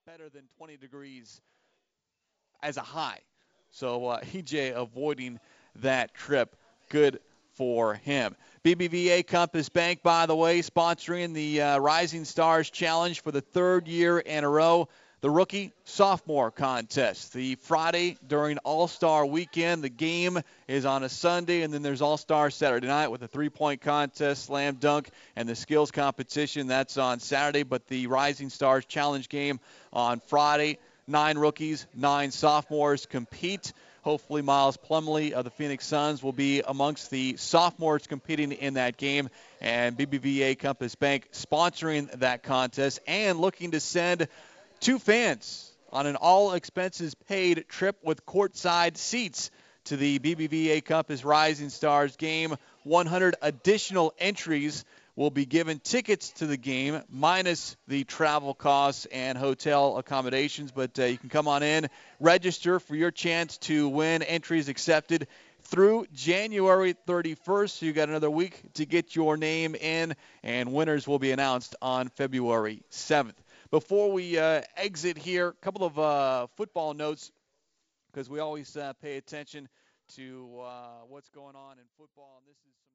better than 20 degrees as a high. So EJ avoiding that trip. Good for him. BBVA Compass Bank, by the way, sponsoring the Rising Stars Challenge for the third year in a row. The rookie sophomore contest. The Friday during All-Star weekend. The game is on a Sunday, and then there's All-Star Saturday night with a three-point contest, slam dunk, and the skills competition. That's on Saturday, but the Rising Stars Challenge game on Friday. 9 rookies, 9 sophomores compete. Hopefully Miles Plumlee of the Phoenix Suns will be amongst the sophomores competing in that game. And BBVA Compass Bank sponsoring that contest and looking to send 2 fans on an all-expenses-paid trip with courtside seats to the BBVA Compass Rising Stars game. 100 additional entries will be given tickets to the game, minus the travel costs and hotel accommodations. But you can come on in, register for your chance to win. Entries accepted through January 31st. So you got another week to get your name in, and winners will be announced on February 7th. Before we exit here, a couple of football notes, because we always pay attention to what's going on in football. And this is